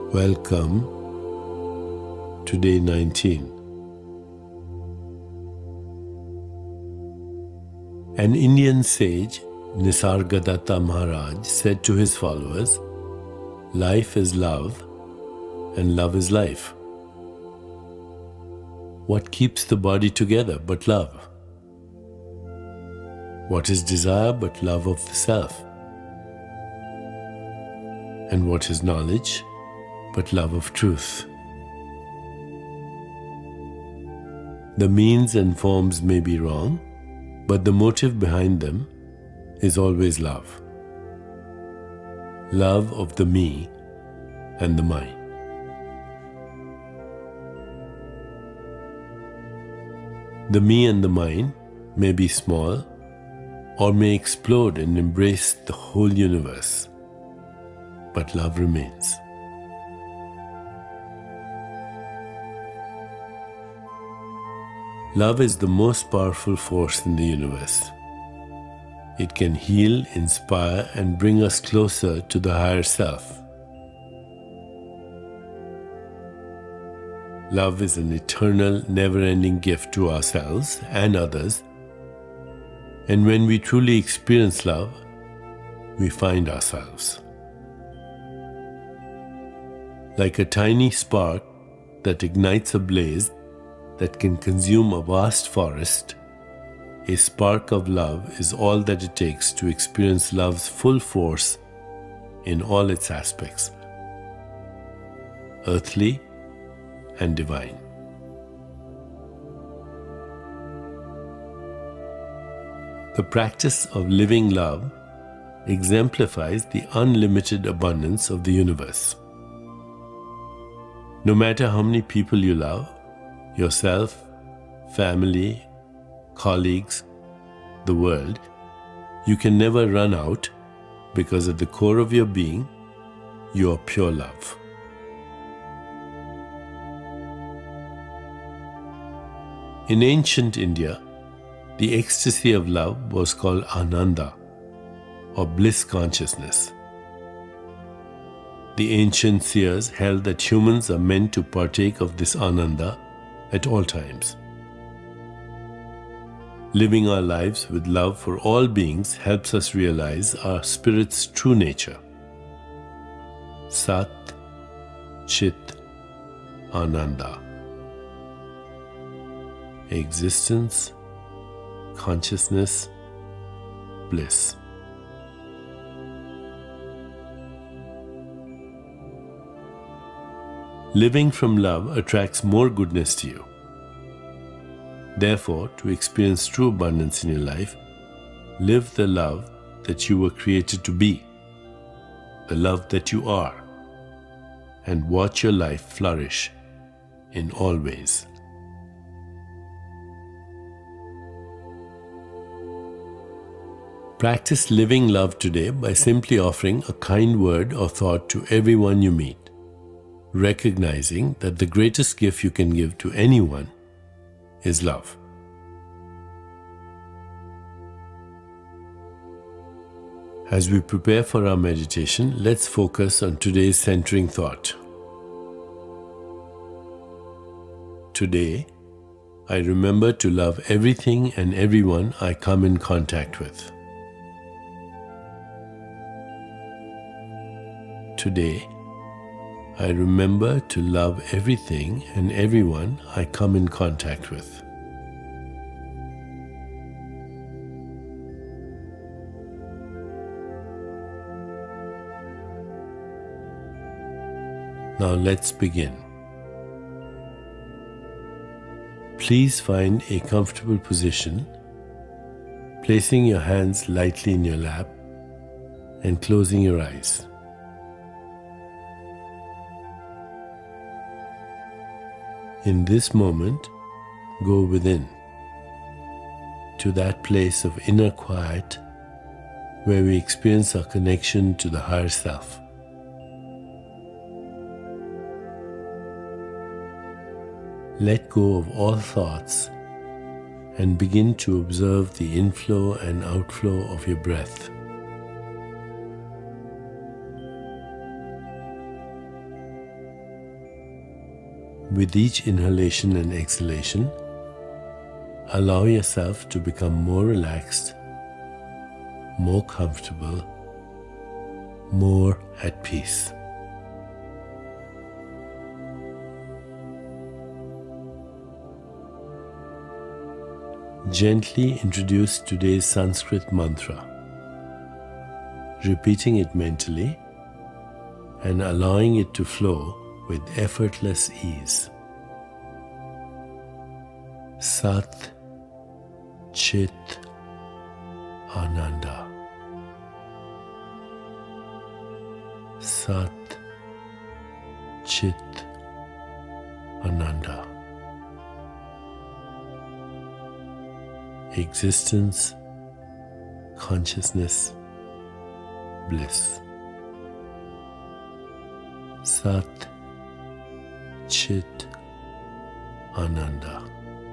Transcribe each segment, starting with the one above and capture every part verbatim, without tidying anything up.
Welcome to day nineteen. An Indian sage, Nisargadatta Maharaj, said to his followers, "Life is love, and love is life. What keeps the body together but love? What is desire but love of the self? And what is knowledge but love of truth? The means and forms may be wrong, but the motive behind them is always love. Love of the me and the mine. The me and the mine may be small or may explode and embrace the whole universe, but love remains. Love is the most powerful force in the universe. It can heal, inspire, and bring us closer to the higher self. Love is an eternal, never-ending gift to ourselves and others, and when we truly experience love, we find ourselves. Like a tiny spark that ignites a blaze that can consume a vast forest, a spark of love is all that it takes to experience love's full force in all its aspects, earthly and divine. The practice of living love exemplifies the unlimited abundance of the universe. No matter how many people you love, yourself, family, colleagues, the world, you can never run out because at the core of your being, you are pure love. In ancient India, the ecstasy of love was called Ananda, or bliss consciousness. The ancient seers held that humans are meant to partake of this Ananda at all times. Living our lives with love for all beings helps us realize our spirit's true nature. Sat, Chit, Ananda. Existence, consciousness, bliss. Living from love attracts more goodness to you. Therefore, to experience true abundance in your life, live the love that you were created to be, the love that you are, and watch your life flourish in all ways. Practice living love today by simply offering a kind word or thought to everyone you meet, recognizing that the greatest gift you can give to anyone is love. As we prepare for our meditation, let's focus on today's centering thought. Today, I remember to love everything and everyone I come in contact with. Today, I remember to love everything and everyone I come in contact with. Now let's begin. Please find a comfortable position, placing your hands lightly in your lap and closing your eyes. In this moment, go within, to that place of inner quiet where we experience our connection to the higher self. Let go of all thoughts and begin to observe the inflow and outflow of your breath. With each inhalation and exhalation, allow yourself to become more relaxed, more comfortable, more at peace. Gently introduce today's Sanskrit mantra, repeating it mentally and allowing it to flow with effortless ease. Sat Chit Ananda. Sat Chit Ananda. Existence, consciousness, bliss. Sat Chit Ananda.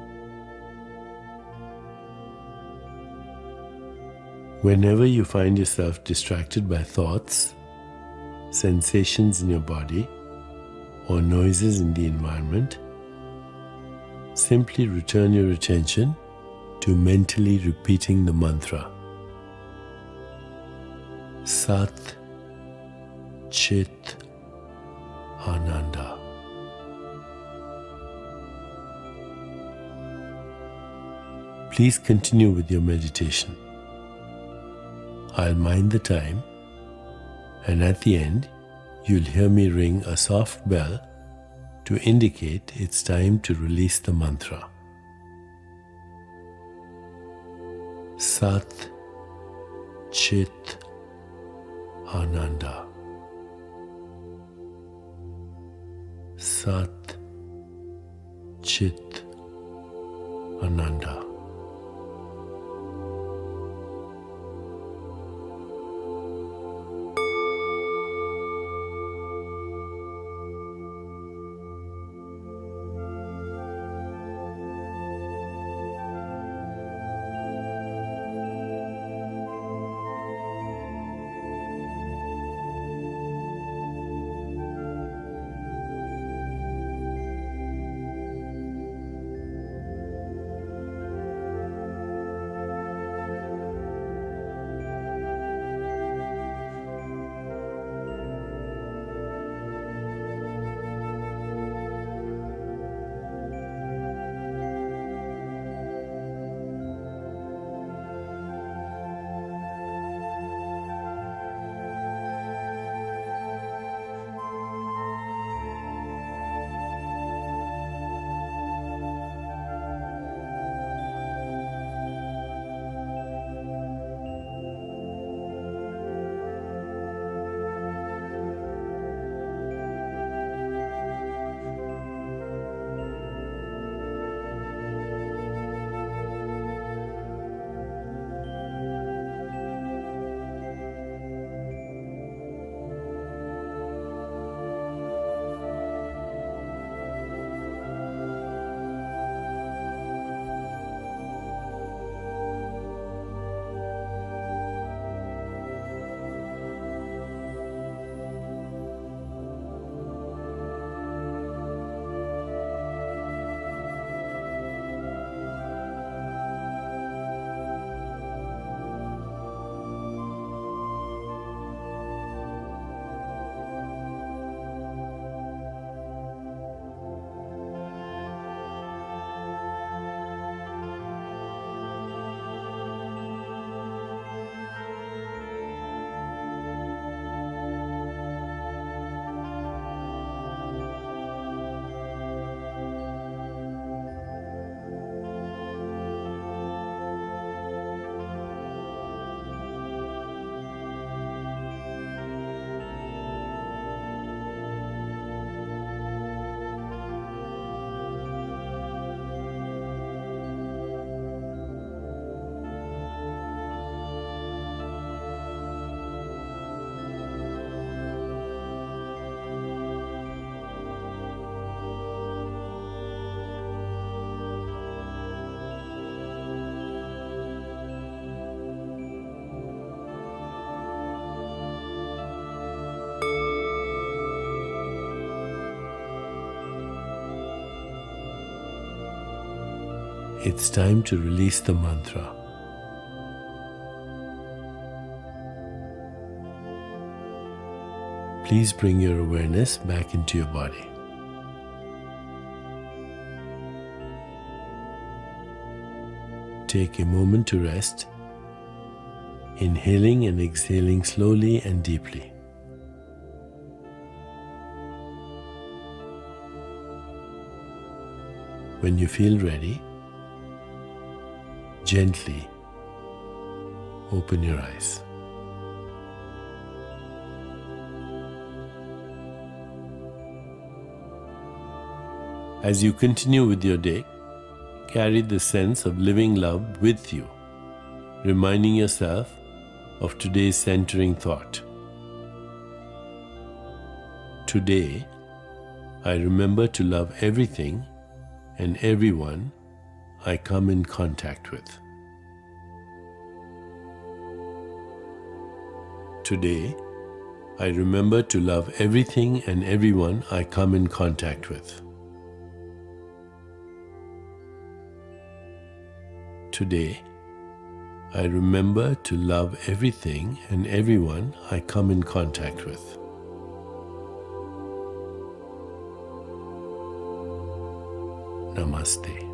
Whenever you find yourself distracted by thoughts, sensations in your body, or noises in the environment, simply return your attention to mentally repeating the mantra. Sat Chit Ananda. Please continue with your meditation. I'll mind the time, and at the end, you'll hear me ring a soft bell to indicate it's time to release the mantra. Sat Chit Ananda. Sat Chit Ananda. It's time to release the mantra. Please bring your awareness back into your body. Take a moment to rest, inhaling and exhaling slowly and deeply. When you feel ready, gently open your eyes. As you continue with your day, carry the sense of living love with you, reminding yourself of today's centering thought. Today, I remember to love everything and everyone I come in contact with. Today, I remember to love everything and everyone I come in contact with. Today, I remember to love everything and everyone I come in contact with. Namaste.